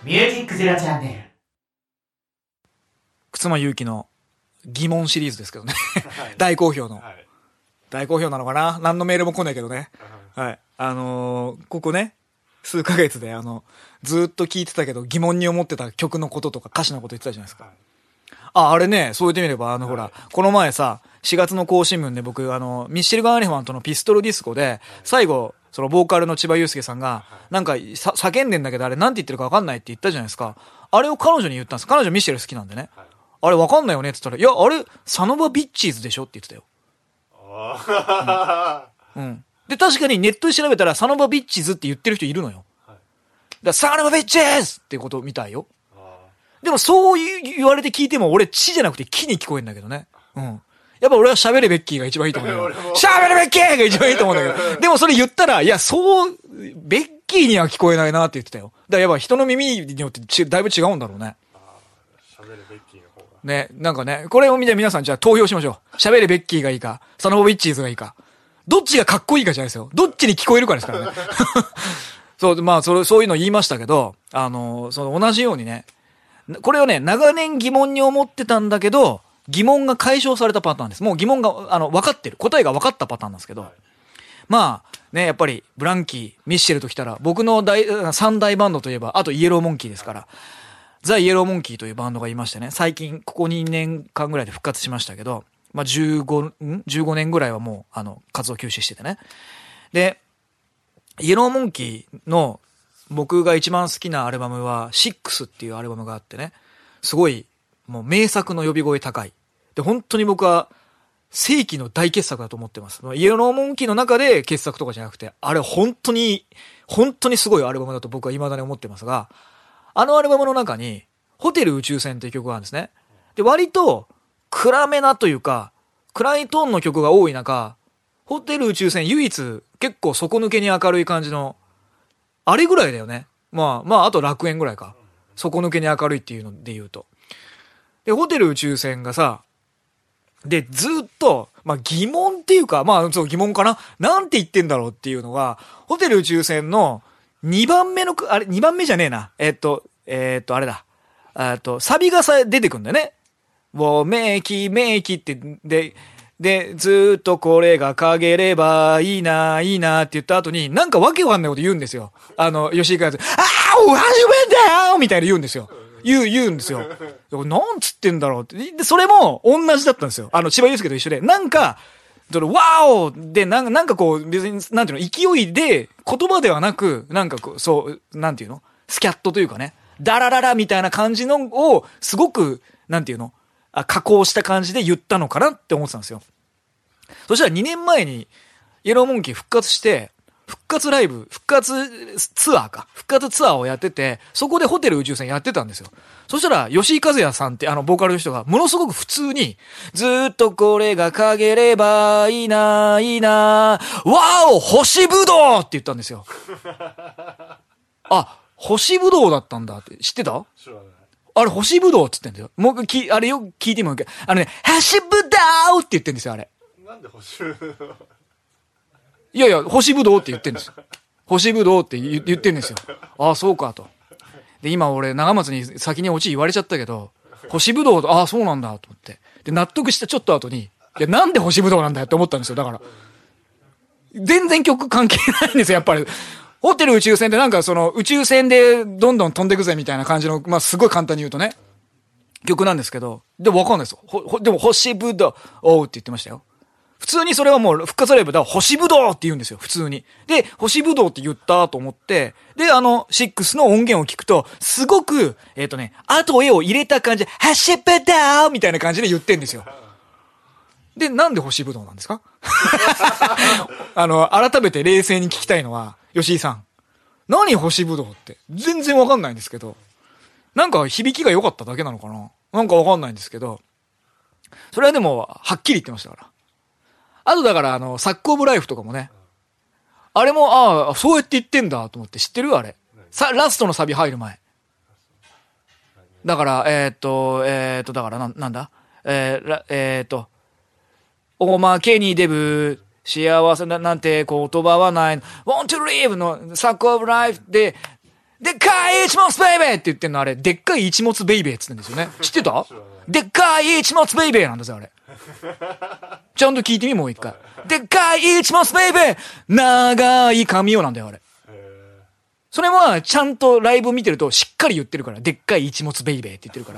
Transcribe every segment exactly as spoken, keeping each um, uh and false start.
ミュージックゼロチャンネル。 忽那勇気の疑問シリーズですけどね。大好評の、はい。大好評なのかな？何のメールも来ないけどね。はい。あのー、ここね、数ヶ月であの、ずーっと聴いてたけど疑問に思ってた曲のこととか歌詞のこと言ってたじゃないですか。はい、あ、あれね、そう言ってみれば、あの、はい、ほら、この前さ、しがつの更新聞で僕、あの、ミッシェル・ガン・エレファントのピストルディスコで、最後、そのボーカルの千葉祐介さんが、なんかさ叫んでんだけどあれなんて言ってるか分かんないって言ったじゃないですか。あれを彼女に言ったんです。彼女ミシェル好きなんでね。あれ分かんないよねって言ったら、いや、あれ、サノバビッチーズでしょって言ってたよ。うん。うん。で、確かにネットで調べたら、サノバビッチーズって言ってる人いるのよ。だからサノバビッチーズってことみたいよ。でもそう言われて聞いても、俺、チじゃなくてキに聞こえるんだけどね。うん。やっぱ俺は喋れベッキーが一番いいと思うんだけど。喋れベッキーが一番いいと思うんだけど。でもそれ言ったら、いや、そう、ベッキーには聞こえないなって言ってたよ。だからやっぱ人の耳によってちだいぶ違うんだろうね。 喋れベッキーの方が。 ね、なんかね、これを見て皆さんじゃあ投票しましょう。喋れベッキーがいいか、サノボビッチーズがいいか。どっちがかっこいいかじゃないですよ。どっちに聞こえるかですからね。そう、まあ、それ、そういうの言いましたけど、あの、その同じようにね、これをね、長年疑問に思ってたんだけど、疑問が解消されたパターンです。もう疑問が、あの、分かってる。答えが分かったパターンなんですけど。はい、まあ、ね、やっぱり、ブランキー、ミッシェルときたら、僕の大、三大バンドといえば、あとイエローモンキーですから、ザ・イエローモンキーというバンドがいましてね、最近、ここにねんかんぐらいで復活しましたけど、まあ、じゅうご、ん ?じゅうご 年ぐらいはもう、あの、活動休止しててね。で、イエローモンキーの、僕が一番好きなアルバムは、シックスっていうアルバムがあってね、すごい、もう名作の呼び声高い。で、本当に僕は世紀の大傑作だと思ってます。イエローモンキーの中で傑作とかじゃなくて、あれ本当に、本当にすごいアルバムだと僕は未だに思ってますが、あのアルバムの中に、ホテル宇宙船っていう曲があるんですね。で、割と暗めなというか、暗いトーンの曲が多い中、ホテル宇宙船唯一結構底抜けに明るい感じの、あれぐらいだよね。まあ、まあ、あと楽園ぐらいか。底抜けに明るいっていうので言うと。で、ホテル宇宙船がさ、で、ずっと、まあ、疑問っていうか、まあ、そう疑問かななんて言ってんだろうっていうのが、ホテル宇宙船のにばんめの、あれ、にばんめじゃねえな。えっと、えっと、あれだ。えっと、サビがさ、出てくんだよね。もう、めいき、めいきって、で、で、ずーっとこれが陰ればいいな、いいなって言った後に、なんかわけわかんないこと言うんですよ。あの、吉井かやつ、あー、お始めだよみたいな言うんですよ。言う、言うんですよ。なんつってんだろうって。で、それも同じだったんですよ。あの、千葉祐介と一緒で。なんか、その、ワオで、なんか、なんかこう、別に、なんていうの、勢いで、言葉ではなく、なんかこう、そう、なんていうのスキャットというかね。ダラララみたいな感じのを、すごく、なんていうのあ、加工した感じで言ったのかなって思ってたんですよ。そしたらにねんまえに、イエローモンキー復活して、復活ライブ、復活ツアーか。復活ツアーをやってて、そこでホテル宇宙船やってたんですよ。そしたら、吉井和也さんってあの、ボーカルの人が、ものすごく普通に、ずーっとこれが陰ればいいな、いいな、わお星ぶどうって言ったんですよ。あ、星ぶどうだったんだって、知ってた？知らない。あれ、星ぶどうって言ってんだよ。もう、き、あれよく聞いてもいいけど、あのね、星ぶどうって言ってんですよ、あれ。 なんで星ぶどういやいや、星ぶどうって言ってんですよ。星ぶどうって言ってんですよ。ああ、そうかと。で、今俺、長松に先にオチ言われちゃったけど、星ぶどうと、ああ、そうなんだと思って。で、納得したちょっと後に、いや、なんで星ぶどうなんだよって思ったんですよ。だから。全然曲関係ないんですよ、やっぱり。ホテル宇宙船ってなんかその宇宙船でどんどん飛んでくぜみたいな感じの、まあすごい簡単に言うとね、曲なんですけど、でもわかんないですよ。ほ、ほ、でも星ぶどうって言ってましたよ。普通にそれはもう復活ライブだ、星ぶどうって言うんですよ、普通に。で、星ぶどうって言ったと思って、で、あの、シックスの音源を聞くと、すごく、えっとね、あと絵を入れた感じで、星ぶどうみたいな感じで言ってんですよ。で、なんで星ぶどうなんですか？あの、改めて冷静に聞きたいのは、吉井さん。何星ぶどうって。全然わかんないんですけど。なんか響きが良かっただけなのかな？なんかわかんないんですけど。それはでも、はっきり言ってましたから。あとだから、あの、サックオブライフとかもね。あれも、ああ、そうやって言ってんだと思って知ってるあれ。さ、ラストのサビ入る前。だから、えー、っと、えー、っと、だからな、なんだえー、えー、っと、おまけにデブ、幸せなんて言葉はない。want to live のサックオブライフで、 でっかい一物ベイベーって言ってんのあれ、でっかい一物ベイベーって言ってんですよね。知ってた？でっかい一物ベイベーなんですよ、あれ。ちゃんと聞いてみ、もう一回。でっかい一物ベイベー長い髪をなんだよ、あれ。それは、ちゃんとライブ見てるとしっかり言ってるから、でっかい一物ベイベーって言ってるから。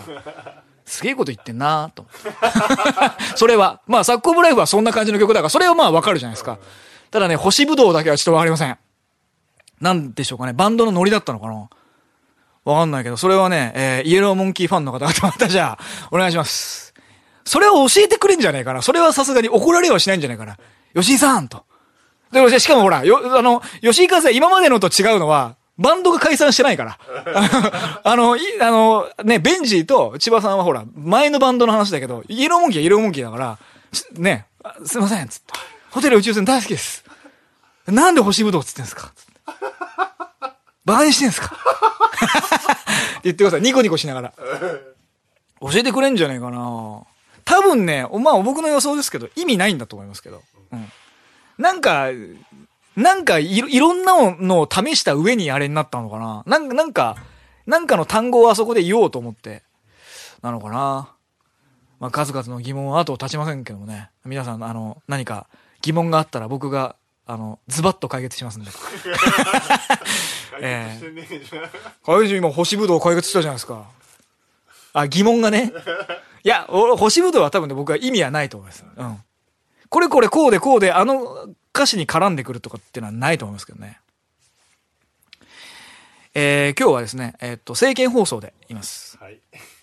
すげえこと言ってんなーと思って。それは。まあ、サックオブライフはそんな感じの曲だから、それはまあわかるじゃないですか。ただね、星ぶどうだけはちょっとわかりません。なんでしょうかね。バンドのノリだったのかな？わかんないけど、それはね、えー、イエローモンキーファンの方々またじゃあ、お願いします。それを教えてくれんじゃねえかな。それはさすがに怒られはしないんじゃないかな。吉井さんと。で、しかもほら、よ、あの、吉井和也今までのと違うのは、バンドが解散してないから。あの、い、あの、ね、ベンジーと千葉さんはほら、前のバンドの話だけど、イエローモンキーはイエローモンキーだから、ね、すいません、つって。ホテル宇宙船大好きです。なんで星ぶどうつってんすか？つってバカにしてんすか？言ってください。ニコニコしながら。教えてくれんじゃねえかな。多分ね、まあ僕の予想ですけど、意味ないんだと思いますけど。うん。なんか、なんかいろ、いろんなのを試した上にあれになったのかな。なんか、なんか、なんかの単語をあそこで言おうと思って、なのかな。まあ数々の疑問は後を絶ちませんけどもね。皆さん、あの、何か疑問があったら僕が、あの、ズバッと解決しますんで。ええー。解決今、星ぶどう解決したじゃないですか。あ、疑問がね。いや、星ぶどうは多分ね、僕は意味はないと思います。うん。これこれこうでこうで、あの歌詞に絡んでくるとかっていうのはないと思いますけどね。えー、今日はですね、えー、っと、政見放送でいます。はい。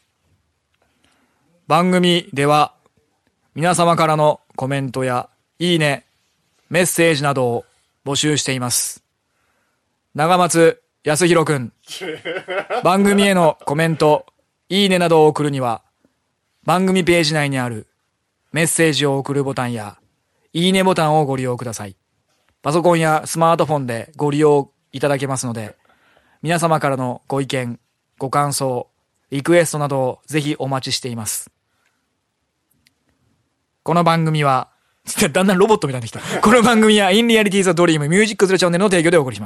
番組では、皆様からのコメントや、いいね、メッセージなどを募集しています。長松康弘くん。番組へのコメント、いいねなどを送るには、番組ページ内にあるメッセージを送るボタンや、いいねボタンをご利用ください。パソコンやスマートフォンでご利用いただけますので、皆様からのご意見、ご感想、リクエストなどをぜひお待ちしています。この番組は、だんだんロボットみたいになってきた。この番組は In Reality the Dream Music Zero チャンネルの提供でお送りします。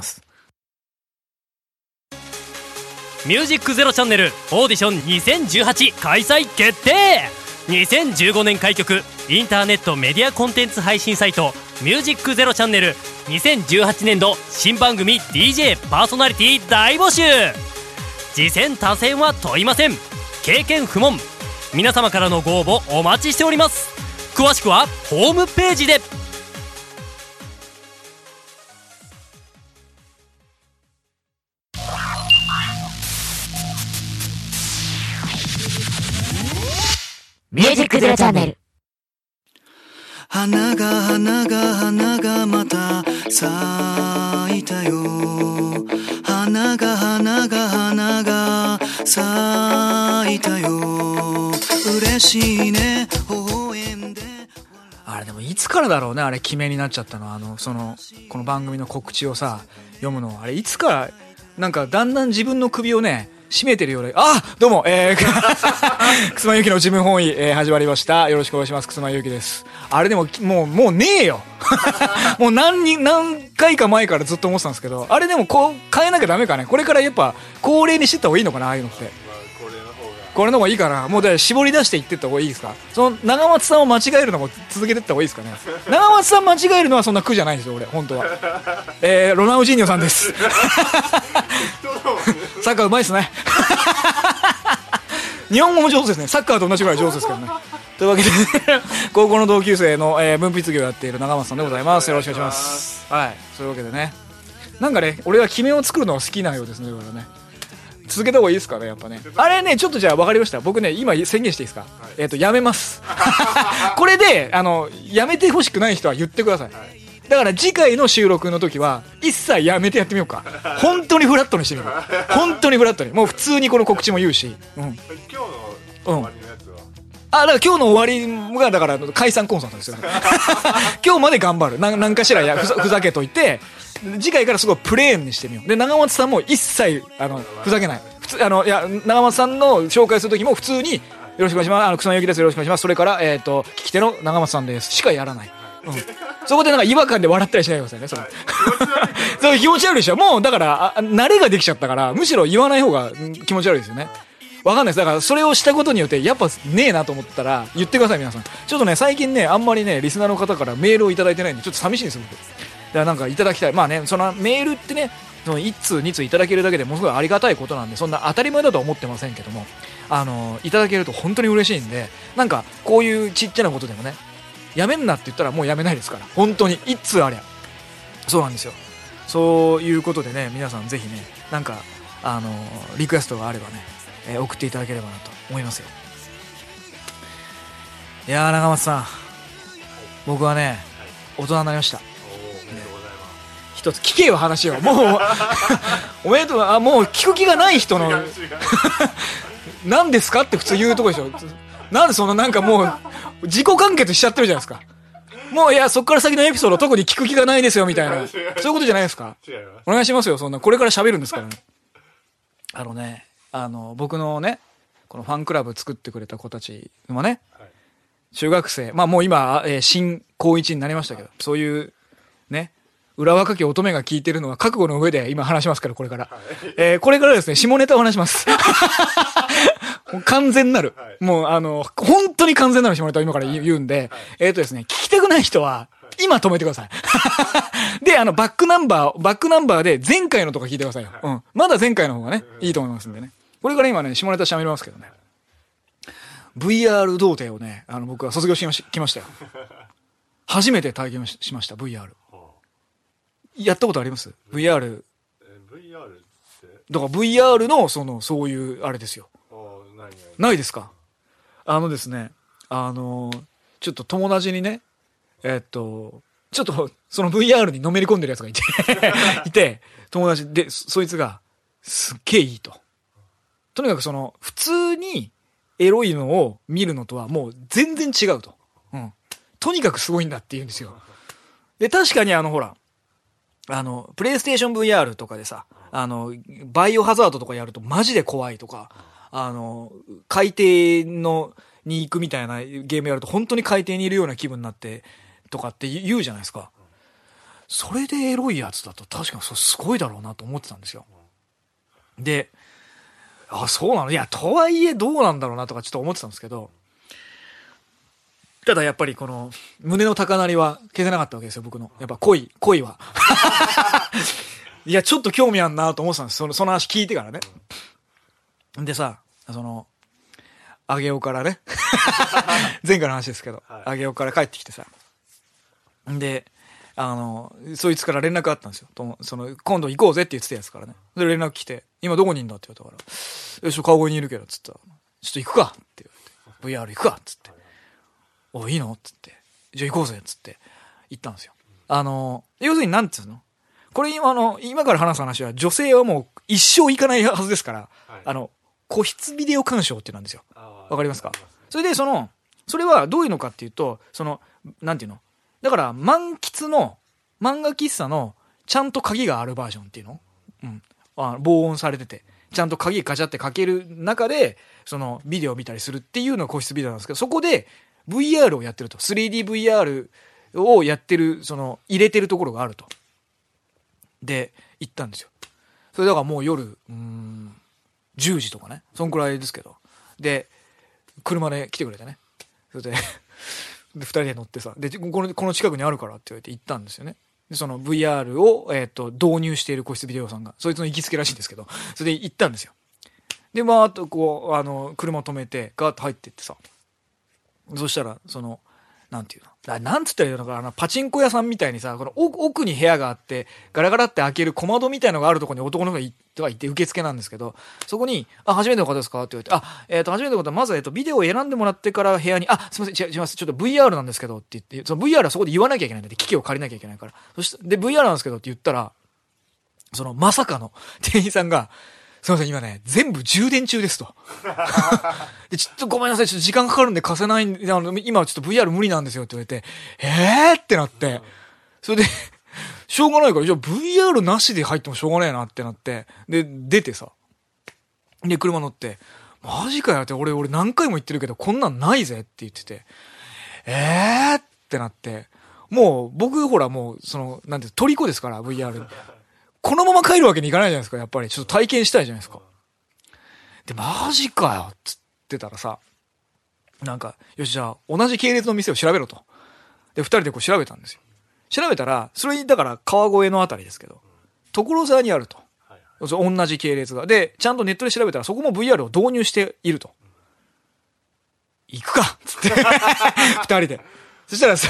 ミュージックゼロチャンネルオーディションにせんじゅうはち開催決定。にせんじゅうごねん開局インターネットメディアコンテンツ配信サイトミュージックゼロチャンネルにせんじゅうはちねんど新番組 ディージェー パーソナリティ大募集。次戦他戦は問いません。経験不問。皆様からのご応募お待ちしております。詳しくはホームページで。 ミュージックゼロチャンネル。 花が花が花がまた咲いたよ。花が花が花が咲いたよ。嬉しいね微笑んで。 あれでもいつからだろうね、あれ決めになっちゃったの。あのそのこの番組の告知をさ読むの、あれいつからなんかだんだん自分の首をね締めてるようで、あ、どうも、えー、くすまゆきの自分本位、えー、始まりました。よろしくお願いします。くすまゆきです。あれでも、もう、もうねえよ。もう何人、何回か前からずっと思ってたんですけど、あれでもこう、変えなきゃダメかね。これからやっぱ、恒例にしてった方がいいのかな、ああいうのって。これの方がいいかな。もうだから絞り出していってった方がいいですか。その長松さんを間違えるのも続けてった方がいいですかね。長松さん間違えるのはそんな苦じゃないんですよ、俺、本当は。えー、ロナウジーニョさんです。サッカーうまいですね。日本語も上手ですね。サッカーと同じぐらい上手ですけどね。というわけで高校の同級生の、えー、文筆業をやっている長松さんでございます。よろしくお願いします。はい。そういうわけでね、なんかね、俺は決めを作るのが好きなようですね。だからね、続けた方がいいですかね、やっぱね。あれね、ちょっとじゃあ分かりました。僕ね、今宣言していいですか。はい、えっとやめます。これであのやめてほしくない人は言ってください。はい、だから次回の収録の時は一切やめてやってみようか。本当にフラットにしてみよう。本当にフラットに。もう普通にこの告知も言うし。うん。今日の終わりのやつは。 あ、だから今日の終わりがだから解散コンサートですよ。今日まで頑張る。な何かしらやふざ、ふざけといて、次回からすごいプレーンにしてみよう。で、長松さんも一切あのふざけない。普通あのいや長松さんの紹介する時も普通によろしくお願いします。あの草野由紀です。よろしくお願いします。それからえっと聞き手の長松さんです。しかやらない。うん。 そこでなんか違和感で笑ったりしないでくださいね、それ。 はい、気持ち悪いけどそう、気持ち悪いでしょ。もう、だから、あ慣れができちゃったから、むしろ言わない方がうん気持ち悪いですよね。わかんないです。だから、それをしたことによって、やっぱねえなと思ったら、言ってください、皆さん。ちょっとね、最近ね、あんまりね、リスナーの方からメールをいただいてないんで、ちょっと寂しいんですよ、僕。だからなんかいただきたい。まあね、そのメールってね、そのいち通に通いただけるだけでものすごいありがたいことなんで、そんな当たり前だとは思ってませんけども、あの、いただけると本当に嬉しいんで、なんか、こういうちっちゃなことでもね、やめんなって言ったらもうやめないですから、本当にいち通ありゃ。そうなんですよ。そういうことでね、皆さんぜひね、なんか、あの、リクエストがあればね、えー送っていただければなと思いますよ。いやー、長松さん、僕はね、大人になりました。 おーおめでとうございます。 一つ聞けよ話を。もう、おめでとう、あ、もう聞く気がない人の、 違う違う何ですかって普通言うとこでしょ。なんでそんななんかもう、自己完結しちゃってるじゃないですか。もういや、そっから先のエピソード特に聞く気がないですよみたいな。そういうことじゃないですか。 違います。 お願いしますよ、そんな。これから喋るんですからね。あのね、あの、僕のね、このファンクラブ作ってくれた子たちもね、 はい中学生、まあもう今、えー新高一になりましたけど、そういう、ね、裏若き乙女が聞いてるのは覚悟の上で今話しますから、これから。えーこれからですね、下ネタを話します。もう完全なる。 はいもうあの、本当に完全なる下ネタを今から言う言うんで、えっ、とですね、聞きたくない人は、今止めてください。で、あの、バックナンバー、バックナンバーで前回のとか聞いてくださいよ。うん。まだ前回の方がね、いいと思いますんでね。これから今ね、下ネタ喋りますけどね。ブイアール 童貞をね、あの、僕は卒業しまし、来ましたよ。初めて体験ししました、ブイアール。やったことあります ?ブイアール。 え ブイアール ってだから ブイアール の、その、そういう、あれですよ。 あー何何ないですか？あのですね、あの、ちょっと友達にね、えっと、ちょっと、その ブイアール にのめり込んでるやつがいて、いて、友達で、そそいつが、すっげえいいと。とにかくその、普通に、エロいのを見るのとはもう全然違うと。うん。とにかくすごいんだって言うんですよ。で、確かにあの、ほら、あの、プレイステーション ブイアール とかでさ、あの、バイオハザードとかやるとマジで怖いとか、あの、海底の、に行くみたいなゲームやると本当に海底にいるような気分になって、とかって言うじゃないですか。それでエロいやつだと確かにそれすごいだろうなと思ってたんですよ。で、あ、そうなの？いや、とはいえどうなんだろうなとかちょっと思ってたんですけど、ただやっぱりこの、胸の高鳴りは消せなかったわけですよ、僕の。やっぱ恋、恋は。いや、ちょっと興味あんなと思ってたんです。その、その話聞いてからね。でさ、その、あげおからね。前回の話ですけど、 はいあげおから帰ってきてさ。で、あの、そいつから連絡あったんですよ。とその、今度行こうぜって言ってたやつからね。で、連絡来て、今どこにいんだって言われたから、よし、川越にいるけど、つったら、ちょっと行くかって言われて、ブイアール 行くかっつって、おい、いいのつって、じゃあ行こうぜっつって行ったんですよ。あの、要するになんつうのこれ今あの、今から話す話は、女性はもう一生行かないはずですから、 はいあの、個室ビデオ鑑賞っていうのなんですよ。 あーわかりますか？ わかりますねそれで、その、それはどういうのかっていうと、その、なんていうのだから、満喫の、漫画喫茶の、ちゃんと鍵があるバージョンっていうのうん。あ防音されてて、ちゃんと鍵ガチャってかける中で、その、ビデオを見たりするっていうのが個室ビデオなんですけど、そこで、ブイアール をやってると。スリーディーブイアール をやってる、その、入れてるところがあると。で、行ったんですよ。それだからもう夜、うーん、じゅうじとかね。そんくらいですけど。で、車で来てくれてね。それで、で二人で乗ってさ、で、この、この近くにあるからって言われて行ったんですよね。で、その ブイアール を、えっと、導入している個室ビデオさんが、そいつの行きつけらしいんですけど、それで行ったんですよ。で、まあ、あと、こう、あの、車を止めて、ガーッと入ってってさ、そしたら、その、なんていうのあなんつったらいいのかなあの、パチンコ屋さんみたいにさ、この奥奥に部屋があって、ガラガラって開ける小窓みたいのがあるところに男の人がいはいて、受付なんですけど、そこに、あ、初めての方ですかって言われて、あ、えっ、と、初めての方は、まず、えっ、と、ビデオを選んでもらってから部屋に、あ、すみません、違います、ちょっと ブイアール なんですけどって言って、その ブイアール はそこで言わなきゃいけないんだって、機器を借りなきゃいけないから。そして、で、ブイアール なんですけどって言ったら、その、まさかの店員さんが、すいません、今ね、全部充電中ですと。で、ちょっとごめんなさい、ちょっと時間かかるんで貸せないんで、あの、今ちょっと ブイアール 無理なんですよって言われて、えーってなって、それで、しょうがないから、じゃあ ブイアール なしで入ってもしょうがないなってなって、で、出てさ、で、車乗って、マジかよって、俺、俺何回も言ってるけど、こんなんないぜって言ってて、えーってなって、 もう、僕ほらもう、その、なんて、虜ですから、ブイアール。このまま帰るわけにいかないじゃないですか、やっぱり。ちょっと体験したいじゃないですか。で、マジかよ、つってたらさ、なんか、よし、じゃあ、同じ系列の店を調べろと。で、二人でこう調べたんですよ。調べたら、それに、だから、川越のあたりですけど、所沢にあると。同じ系列が。で、ちゃんとネットで調べたら、そこも ブイアール を導入していると。行くかつって。二人で。そしたらさ、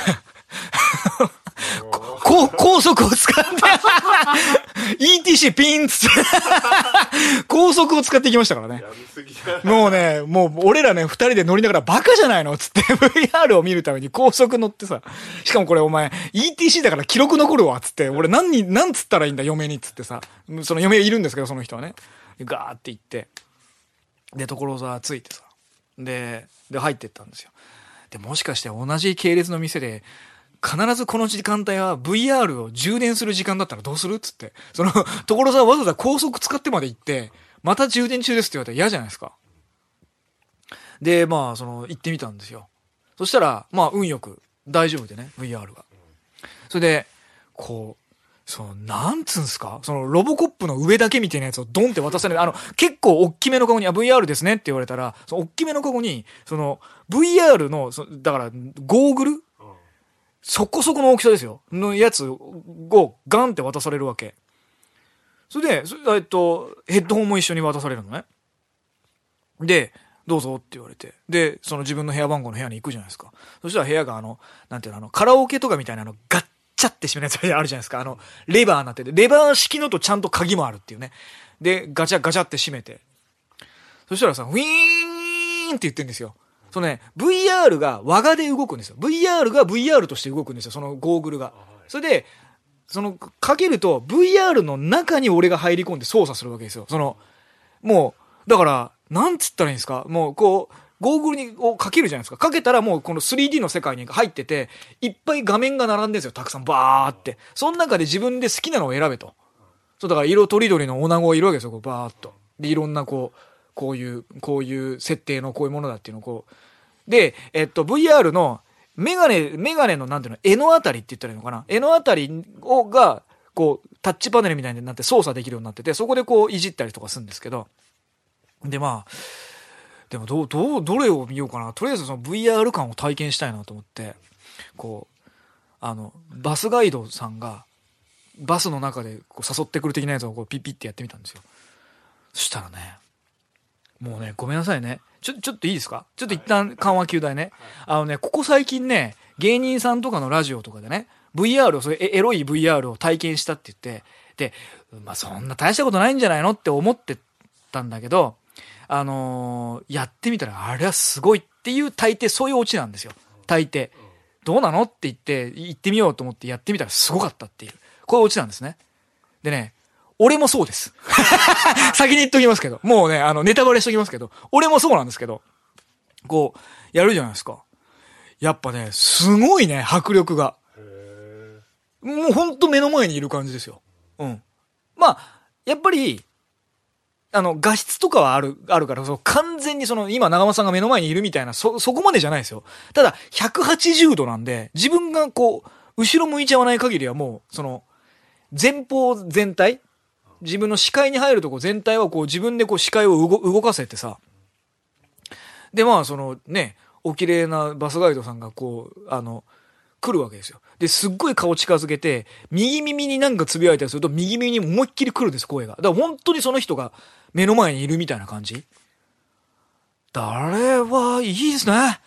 こ高速を使って、イーティーシー ピンつって、高速を使っていきましたからね。もうね、もう俺らね、二人で乗りながらバカじゃないのつって ブイアール を見るために高速乗ってさ、しかもこれお前 イーティーシー だから記録残るわつって、俺何に、何つったらいいんだ嫁につってさ、その嫁いるんですけどその人はね、ガーって行って、で、所沢着いてさ、で、で入ってったんですよ。で、もしかして同じ系列の店で、必ずこの時間帯は ブイアール を充電する時間だったらどうするっつって。その、所沢わざわざ高速使ってまで行って、また充電中ですって言われたら嫌じゃないですか。で、まあ、その、行ってみたんですよ。そしたら、まあ、運よく大丈夫でね、ブイアール が。それで、こう、その、なんつうんすかその、ロボコップの上だけみたいなやつをドンって渡される。あの、結構大きめのカゴに、あ、ブイアール ですねって言われたら、その、大きめのカゴに、その、ブイアール の、そだから、ゴーグルそこそこの大きさですよ。のやつをガンって渡されるわけ。それで、そえっと、ヘッドホンも一緒に渡されるのね。で、どうぞって言われて。で、その自分の部屋番号の部屋に行くじゃないですか。そしたら部屋があの、なんていうの、あの、カラオケとかみたいなのガッチャって閉めるやつあるじゃないですか。あの、レバーになってて。レバー式のとちゃんと鍵もあるっていうね。で、ガチャガチャって閉めて。そしたらさ、ウィーンって言ってんですよ。そのね、ブイアール が輪がで動くんですよ。ブイアール が ブイアール として動くんですよ。そのゴーグルが。それで、その、かけると ブイアール の中に俺が入り込んで操作するわけですよ。その、もう、だから、なんつったらいいんですかもう、こう、ゴーグルにをかけるじゃないですか。かけたらもうこの スリーディー の世界に入ってて、いっぱい画面が並んでるんですよ。たくさんバーって。その中で自分で好きなのを選べと。そう、だから色とりどりの女子がいるわけですよ。こうバーっと。で、いろんなこう、こういう、こういう設定のこういうものだっていうのをこう。で、えっと、ブイアール のメガネ、メガネのなんていうの、柄のあたりって言ったらいいのかな柄のあたりをが、こう、タッチパネルみたいになって操作できるようになってて、そこでこういじったりとかするんですけど。で、まあ、でもどう、どう、どれを見ようかな。とりあえずその ブイアール 感を体験したいなと思って、こう、あの、バスガイドさんが、バスの中でこう誘ってくる的なやつをこうピッピッってやってみたんですよ。そしたらね、もうね、ごめんなさいね。ちょ、ちょっといいですかちょっと一旦緩和球大ね。あのね、ここ最近ね、芸人さんとかのラジオとかでね、ブイアール を、そういうエロい ブイアール を体験したって言って、で、まあそんな大したことないんじゃないのって思ってたんだけど、あのー、やってみたらあれはすごいっていう大抵そういうオチなんですよ。大抵。どうなのって言って、行ってみようと思ってやってみたらすごかったっていう。こういうオチなんですね。でね、俺もそうです。先に言っときますけど。もうね、あの、ネタバレしときますけど。俺もそうなんですけど。こう、やるじゃないですか。やっぱね、すごいね、迫力が。もうほんと目の前にいる感じですよ。うん。まあ、やっぱり、あの、画質とかはある、あるから、そう、完全にその、今長間さんが目の前にいるみたいな、そ、そこまでじゃないですよ。ただ、ひゃくはちじゅうどなんで、自分がこう、後ろ向いちゃわない限りはもう、その、前方全体自分の視界に入るとこ全体はこう自分でこう視界を動、動かせてさ。で、まあそのね、お綺麗なバスガイドさんがこう、あの、来るわけですよ。で、すっごい顔近づけて、右耳になんかつぶやいたりすると、右耳に思いっきり来るんです、声が。だから本当にその人が目の前にいるみたいな感じ。あれはいいですね。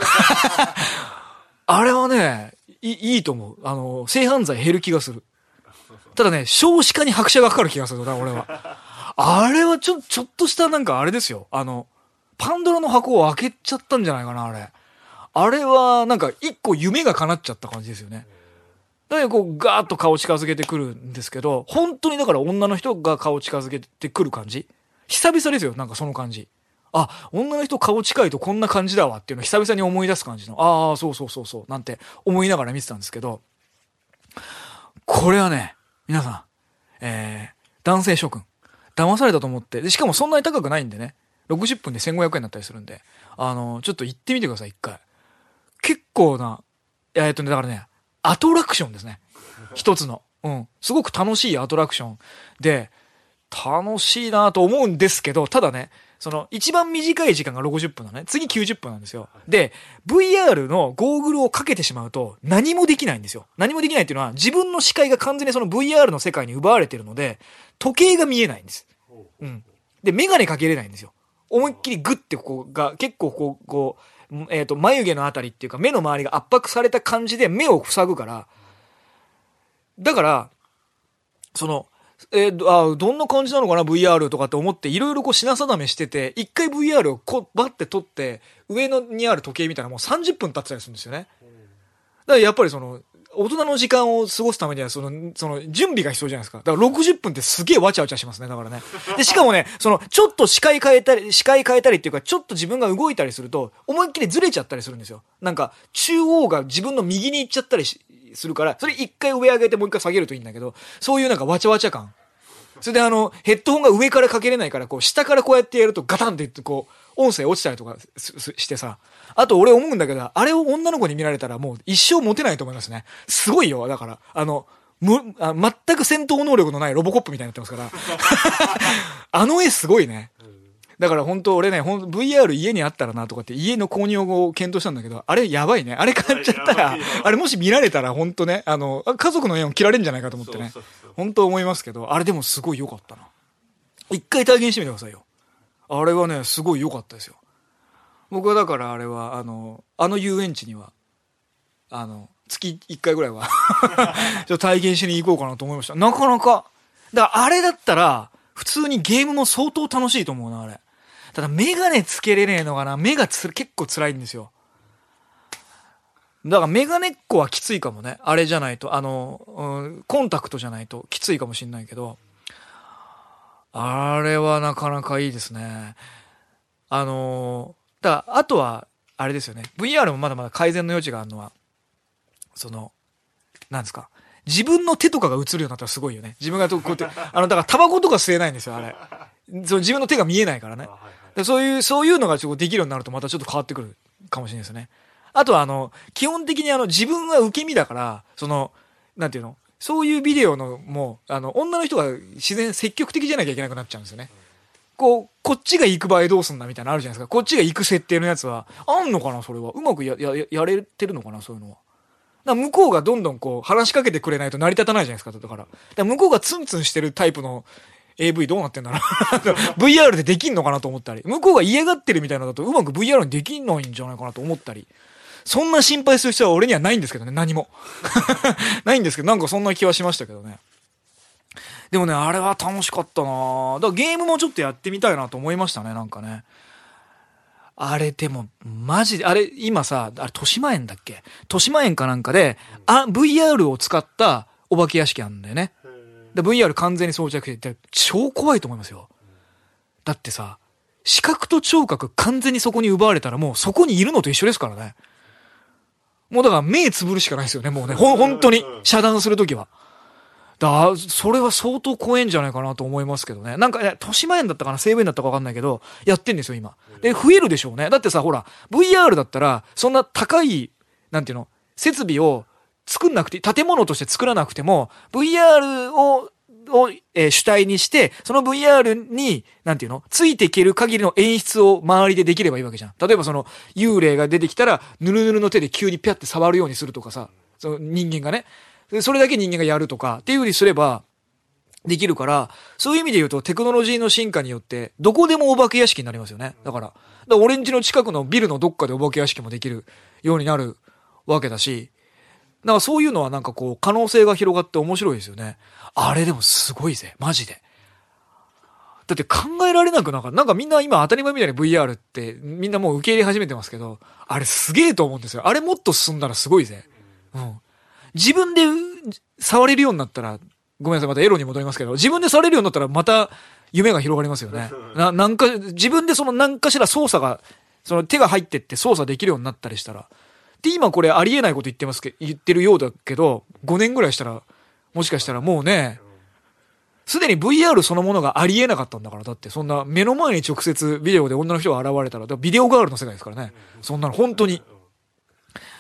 あれはね、いい、いいと思う。あの、性犯罪減る気がする。ただね、少子化に拍車がかかる気がするな、俺は。あれはちょ、ちょっとしたなんかあれですよ。あの、パンドラの箱を開けちゃったんじゃないかな、あれ。あれは、なんか一個夢が叶っちゃった感じですよね。だからこう、ガーッと顔近づけてくるんですけど、本当にだから女の人が顔近づけてくる感じ。久々ですよ、なんかその感じ。あ、女の人顔近いとこんな感じだわっていうのを久々に思い出す感じの。ああ、そうそうそうそう、なんて思いながら見てたんですけど、これはね、皆さん、えー、男性諸君、騙されたと思って、で、しかもそんなに高くないんでね、ろくじゅっぷんでせんごひゃくえんになったりするんで、あの、ちょっと行ってみてください、一回。結構な、えーっとね、だからね、 アトラクションですね。一つの。うん。すごく楽しいアトラクションで、楽しいなと思うんですけど、ただね、その、一番短い時間がろくじゅっぷんなのね。次きゅうじゅっぷんなんですよ。で、ブイアール のゴーグルをかけてしまうと、何もできないんですよ。何もできないっていうのは、自分の視界が完全にその ブイアール の世界に奪われてるので、時計が見えないんです。うん。で、メガネかけれないんですよ。思いっきりグッてここが、結構こう、こう、えっと、眉毛のあたりっていうか、目の周りが圧迫された感じで目を塞ぐから、だから、その、えー、あどんな感じなのかな ブイアール とかって思っていろいろこう品定めしてて、一回 ブイアール をこうバッて取って上のにある時計見たらもうさんじゅっぷん経ってたりするんですよね。だからやっぱりその大人の時間を過ごすためにはそのその準備が必要じゃないですか。だからろくじゅっぷんってすげえわちゃわちゃしますね。だからね。でしかもね、そのちょっと視界変えたり視界変えたりっていうかちょっと自分が動いたりすると思いっきりずれちゃったりするんですよ。なんか中央が自分の右に行っちゃったりしするから、それ一回上上げてもう一回下げるといいんだけど、そういうなんかわちゃわちゃ感。それであの、ヘッドホンが上からかけれないから、こう、下からこうやってやるとガタンって言って、こう、音声落ちたりとかしてさ。あと俺思うんだけど、あれを女の子に見られたらもう一生モテないと思いますね。すごいよ。だから、あの、む、あ全く戦闘能力のないロボコップみたいになってますから。あの絵すごいね。だから本当俺ね、ほん ブイアール 家にあったらなとかって家の購入を検討したんだけど、あれやばいね。あれ買っちゃったら、あれもし見られたら本当ね、あの、家族の縁を切られるんじゃないかと思ってね。そうそうそう本当思いますけど、あれでもすごい良かったな。一回体験してみてくださいよ。あれはね、すごい良かったですよ。僕はだからあれは、あの、あの遊園地には、あの、月一回ぐらいは、ちょっと体験しに行こうかなと思いました。なかなか、だからあれだったら、普通にゲームも相当楽しいと思うな、あれ。ただメガネつけれねえのかな。目がつ結構辛いんですよ。だからメガネっ子はきついかもね。あれじゃないと、あの、うん、コンタクトじゃないときついかもしんないけど、あれはなかなかいいですね。あの、だからあとは、あれですよね。ブイアール もまだまだ改善の余地があるのは、その、なんですか。自分の手とかが映るようになったらすごいよね。自分がこうやって、あの、だからタバコとか吸えないんですよ、あれ。その自分の手が見えないからね。でそういう、そういうのがちょっとできるようになるとまたちょっと変わってくるかもしれないですね。あとはあの、基本的にあの、自分は受け身だから、その、なんていうのそういうビデオの、もう、あの、女の人が自然積極的じゃなきゃいけなくなっちゃうんですよね。こう、こっちが行く場合どうすんだみたいなのあるじゃないですか。こっちが行く設定のやつは、あんのかなそれは。うまくや、や、やれてるのかなそういうのは。だから向こうがどんどんこう、話しかけてくれないと成り立たないじゃないですか。だから。だから向こうがツンツンしてるタイプの エーブイ どうなってんだろう。ブイアール でできんのかなと思ったり。向こうが嫌がってるみたいなのだとうまく ブイアール にできないんじゃないかなと思ったり。そんな心配する必要は俺にはないんですけどね、何も。ないんですけど、なんかそんな気はしましたけどね。でもね、あれは楽しかったなぁ。だからゲームもちょっとやってみたいなと思いましたね、なんかね。あれでも、マジで、あれ、今さ、あれ、豊島園だっけ豊島園かなんかで、あ、ブイアール を使ったお化け屋敷あるんだよね。で ブイアール 完全に装着して、超怖いと思いますよ。だってさ、視覚と聴覚完全にそこに奪われたらもうそこにいるのと一緒ですからね。もうだから目つぶるしかないですよね、もうね。ほ、本当に、遮断するときは。だそれは相当怖いんじゃないかなと思いますけどね。なんか、ね、豊島園だったかな西武園だったかわかんないけど、やってんですよ、今。で、増えるでしょうね。だってさ、ほら、ブイアール だったら、そんな高い、なんていうの、設備を作んなくて、建物として作らなくても、ブイアール を、を、えー、主体にして、その ブイアール に、なんていうのついていける限りの演出を周りでできればいいわけじゃん。例えばその、幽霊が出てきたら、ぬるぬるの手で急にピャって触るようにするとかさ、その人間がね。それだけ人間がやるとか、っていう風にすれば、できるから、そういう意味で言うと、テクノロジーの進化によって、どこでもお化け屋敷になりますよね。だから、だから俺ん家の近くのビルのどっかでお化け屋敷もできるようになるわけだし、だからそういうのはなんかこう、可能性が広がって面白いですよね。あれでもすごいぜ、マジで。だって考えられなくなんか、なんかみんな今当たり前みたいに ブイアール ってみんなもう受け入れ始めてますけど、あれすげえと思うんですよ。あれもっと進んだらすごいぜ。うん。自分で触れるようになったら、ごめんなさい、またエロに戻りますけど、自分で触れるようになったらまた夢が広がりますよね。な、なんか、自分でその何かしら操作が、その手が入ってって操作できるようになったりしたら。で、今これありえないこと言ってますけど、言ってるようだけど、ごねんぐらいしたら、もしかしたらもうね、すでに ブイアール そのものがありえなかったんだから、だってそんな目の前に直接ビデオで女の人が現れたら、ビデオガールの世界ですからね。そんなの本当に。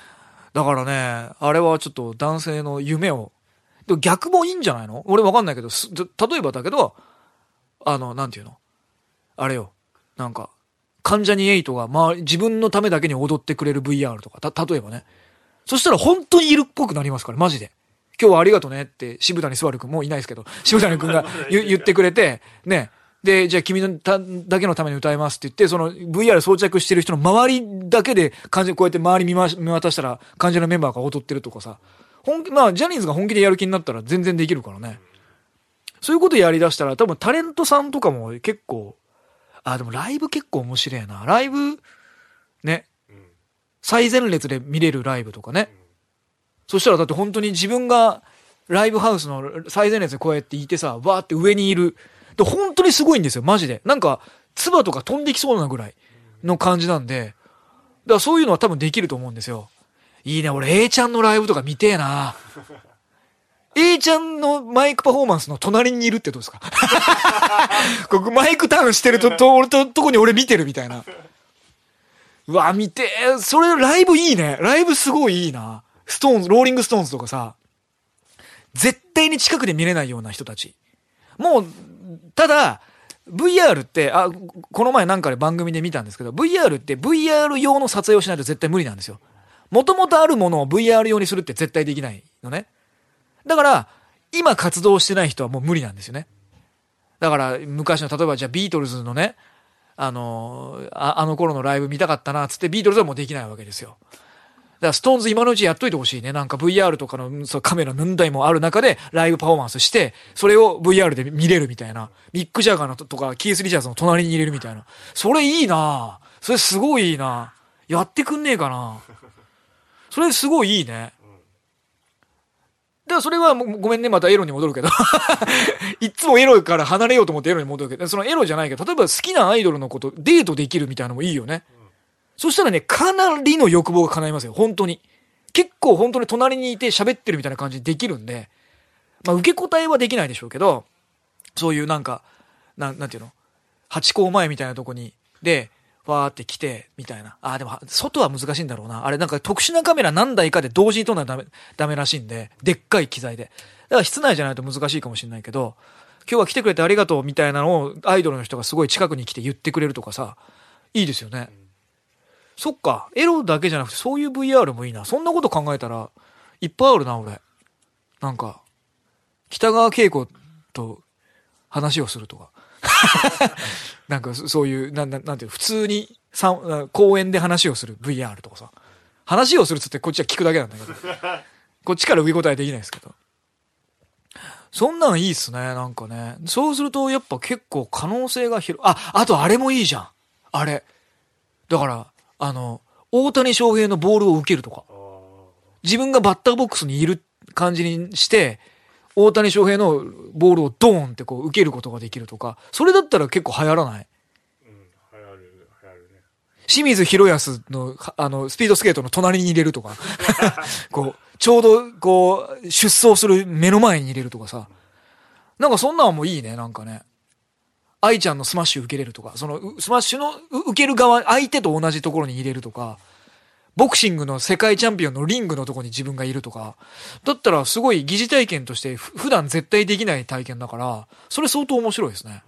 だからね、あれはちょっと男性の夢を、でも逆もいいんじゃないの？俺わかんないけど、す例えばだけど、あの、なんていうの？あれよ。なんか、関ジャニエイトが、まあ、自分のためだけに踊ってくれる ブイアール とか、た、例えばね。そしたら本当にいるっぽくなりますから、マジで。今日はありがとねって、渋谷昴くんもういないですけど、渋谷くんが言言ってくれて、ね。で、じゃあ君のただけのために歌いますって言って、その ブイアール 装着してる人の周りだけで、関ジャニこうやって周り見ま、見渡したら、関ジャニのメンバーが踊ってるとかさ。本気、まあ、ジャニーズが本気でやる気になったら全然できるからね。そういうことやりだしたら、多分タレントさんとかも結構、あ、でもライブ結構面白いな。ライブ、ね。最前列で見れるライブとかね。そしたらだって本当に自分がライブハウスの最前列でこうやっていてさ、わーって上にいる。で、本当にすごいんですよ、マジで。なんか、唾とか飛んできそうなぐらいの感じなんで。だからそういうのは多分できると思うんですよ。いいね、俺 A ちゃんのライブとか見てえな。A ちゃんのマイクパフォーマンスの隣にいるってどうですか？ここマイクターンしてると、と、俺と、とこに俺見てるみたいな。うわ、見て、それライブいいね。ライブすごいいいな。ストーンズ、ローリングストーンズとかさ、絶対に近くで見れないような人たち。もう、ただ、ブイアールって、あ、この前なんかで番組で見たんですけど、ブイアールって ブイアール 用の撮影をしないと絶対無理なんですよ。もともとあるものを ブイアール 用にするって絶対できないのね。だから、今活動してない人はもう無理なんですよね。だから、昔の、例えばじゃあビートルズのね、あの、あ、あの頃のライブ見たかったな、つってビートルズはもうできないわけですよ。だからストーンズ今のうちやっといてほしいね。なんか ブイアール とかのそうカメラ何台もある中でライブパフォーマンスして、それを ブイアール で見れるみたいな。ミック・ジャガーのとかキース・リチャーズの隣に入れるみたいな。それいいな。それすごいいいな。やってくんねえかな。それすごいいいね。だからそれはもうごめんね、またエロに戻るけど。いつもエロから離れようと思ってエロに戻るけど、そのエロじゃないけど、例えば好きなアイドルのことデートできるみたいなのもいいよね。そしたらね、かなりの欲望が叶いますよ、本当に。結構本当に隣にいて喋ってるみたいな感じでできるんで、まあ受け答えはできないでしょうけど、そういうなんか、なん、なんていうの？ハチ公前みたいなとこに、で、わーって来て、みたいな。あーでも、外は難しいんだろうな。あれなんか特殊なカメラ何台かで同時に撮るのはダメ、ダメらしいんで、でっかい機材で。だから室内じゃないと難しいかもしれないけど、今日は来てくれてありがとうみたいなのをアイドルの人がすごい近くに来て言ってくれるとかさ、いいですよね。そっか、エロだけじゃなくてそういう ブイアール もいいな。そんなこと考えたら、いっぱいあるな、俺。なんか、北川景子と話をするとか。なんかそういう、なん、なん、なんていう、普通に公園で話をする ブイアール とかさ。話をするっつってこっちは聞くだけなんだけど。こっちから受け答えできないですけど。そんなんいいっすね、なんかね。そうするとやっぱ結構可能性が広い。あ、あとあれもいいじゃん。あれ。だから、あの、大谷翔平のボールを受けるとか。自分がバッターボックスにいる感じにして、大谷翔平のボールをドーンってこう受けることができるとか。それだったら結構流行らない？ うん、流行る、流行るね。 清水宏保の、あの、スピードスケートの隣に入れるとか。こう、ちょうど、こう、出走する目の前に入れるとかさ。なんかそんなんもいいね、なんかね。愛ちゃんのスマッシュ受けれるとか、その、スマッシュの受ける側、相手と同じところに入れるとか、ボクシングの世界チャンピオンのリングのところに自分がいるとか、だったらすごい疑似体験として普段絶対できない体験だから、それ相当面白いですね。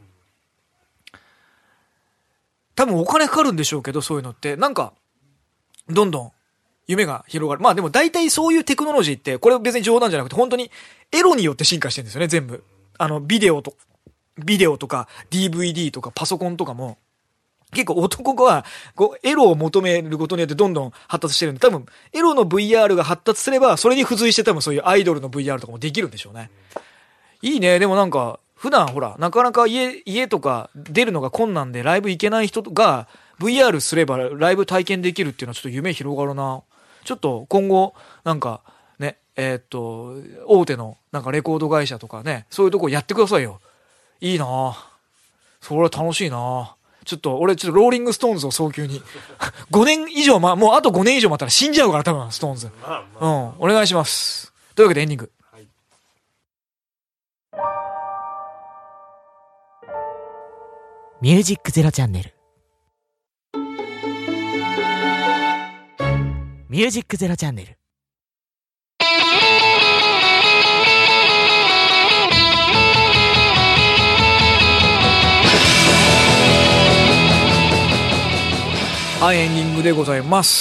多分お金かかるんでしょうけど、そういうのって、なんか、どんどん夢が広がる。まあでも大体そういうテクノロジーって、これ別に冗談じゃなくて、本当にエロによって進化してるんですよね、全部。あの、ビデオと、ビデオとか ディーブイディー とかパソコンとかも、結構男は、こう、エロを求めることによってどんどん発達してるんで、多分、エロの ブイアール が発達すれば、それに付随して多分そういうアイドルの ブイアール とかもできるんでしょうね。いいね。でもなんか、普段ほら、なかなか家、家とか出るのが困難でライブ行けない人が ブイアール すればライブ体験できるっていうのはちょっと夢広がるな。ちょっと今後、なんか、ね、えー、っと、大手のなんかレコード会社とかね、そういうとこやってくださいよ。いいな。それは楽しいな。ちょっと、俺、ちょっとローリングストーンズを早急に。ごねん以上、ま、もうあとごねん以上待ったら死んじゃうから、多分、ストーンズ。 まあまあ、 うん、お願いします。というわけでエンディング。 はい。 ミュージックゼロチャンネル。ミュージックゼロチャンネル。 はい、エンディングでございます。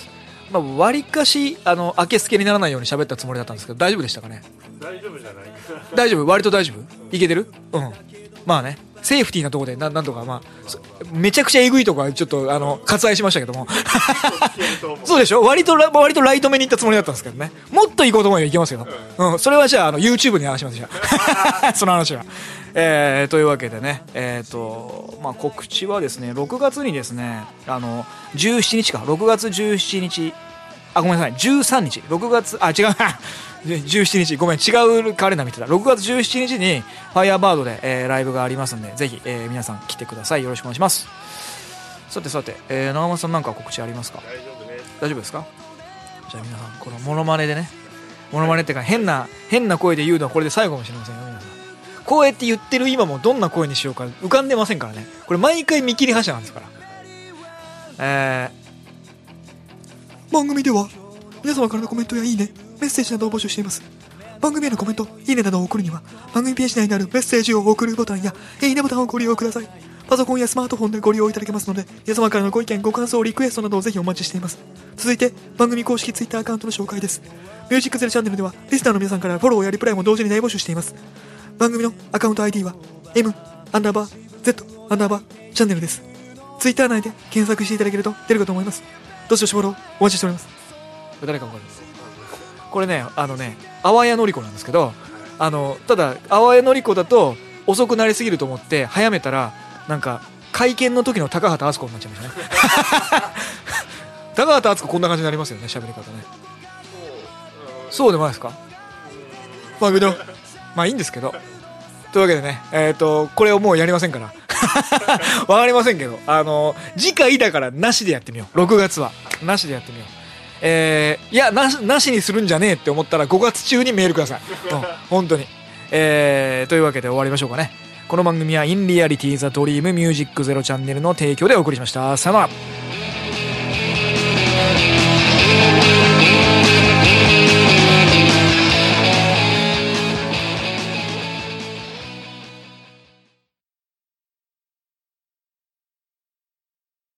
まあ、割かし、あの、明けすけにならないように喋ったつもりだったんですけど、大丈夫でしたかね。 大丈夫じゃないかな。 大丈夫、割と大丈夫いけてる。うん。まあね、セーフティーなところでな、なんとか、まあ、めちゃくちゃえぐいとこはちょっと、あの、割愛しましたけども。そうでしょ、割と、割とライト目に行ったつもりだったんですけどね。もっと行こうと思えば行けますよ。うん。それはじゃあ、あの、YouTube に話しますじゃあ。その話は。えー、というわけでね、えっ、ー、と、まあ、告知はですね、ろくがつにですね、あの、じゅうしちにちか、ろくがつじゅうしちにち、あ、ごめんなさい、じゅうさんにち、ろくがつ、あ、違うな、じゅうしちにち、ごめん、違うカレンダー見てた。ろくがつじゅうしちにちに、ファイヤーバードで、えー、ライブがありますんで、ぜひ、えー、皆さん来てください。よろしくお願いします。さてさて、えー、長松さんなんか告知ありますか？ 大丈夫ね。 大丈夫ですか？じゃあ皆さん、このモノマネでね、モノマネってか、変な、変な声で言うのはこれで最後かもしれませんよ、皆さん。こうやって言ってる今もどんな声にしようか浮かんでませんからね。これ毎回見切り発車なんですから。えー、番組では皆様からのコメントやいいね、メッセージなどを募集しています。番組へのコメント、いいねなどを送るには番組ページ内にあるメッセージを送るボタンやいいねボタンをご利用ください。パソコンやスマートフォンでご利用いただけますので、皆様からのご意見、ご感想、リクエストなどをぜひお待ちしています。続いて番組公式ツイッターアカウントの紹介です。ミュージックゼロチャンネルではリスナーの皆さんからフォローやリプライも同時に大募集しています。番組のアカウント アイディー は M アンダーバー Z アンダーバーチャンネルです。ツイッター内で検索していただけると出るかと思います。どしどしフォローお待ちしております。誰か分かります？これね、あのね、あわやのりこなんですけど、あのただあわやのりこだと遅くなりすぎると思って早めたら、なんか会見の時の高畑敦子になっちゃいましたね。高畑敦子こんな感じになりますよね、喋り方ね。そうでもないですか？まあけどまあいいんですけど、というわけでね、えっ、ー、とこれをもうやりませんからわかりませんけど、あの次回だからなしでやってみよう。ろくがつはなしでやってみよう。えー、いやなし、なしにするんじゃねえって思ったらごがつ中にメールください。うん、本当に、えー、というわけで終わりましょうかね。この番組はインリアリティザドリームミュージックゼロチャンネルの提供でお送りしました。さよなら。